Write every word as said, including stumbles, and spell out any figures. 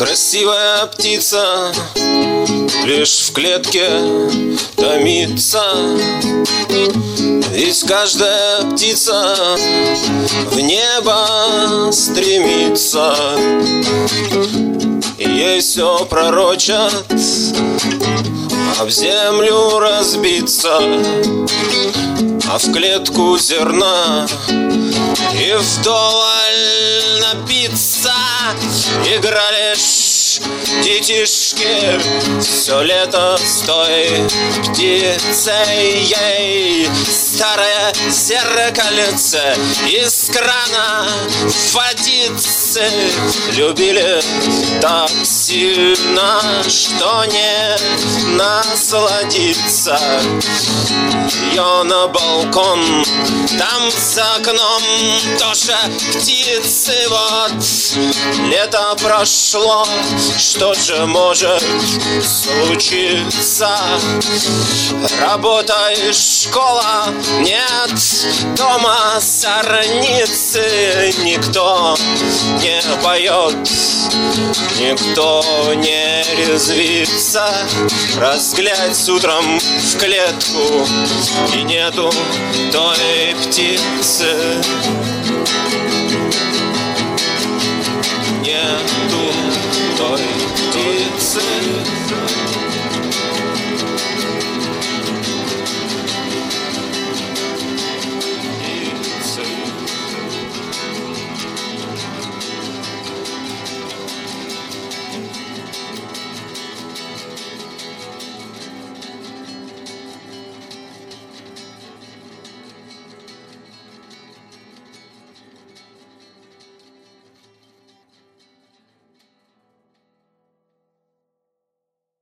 Красивая птица лишь в клетке томится. Ведь каждая птица в небо стремится, и ей все пророчат об землю разбиться, а в клетку зерна и вдоволь напиться. Играли ж детишки все лето с той птицей. Ей старое зеркальце из крана водицы любили так сильно, что не насладиться. Ее на балкон, там за окном тоже птицы. Вот лето прошло, что же может случиться? Работа и школа, нет дома зорницы. Никто не поет, никто не резвится. Разглядь утром в клетку, и нету той птицы.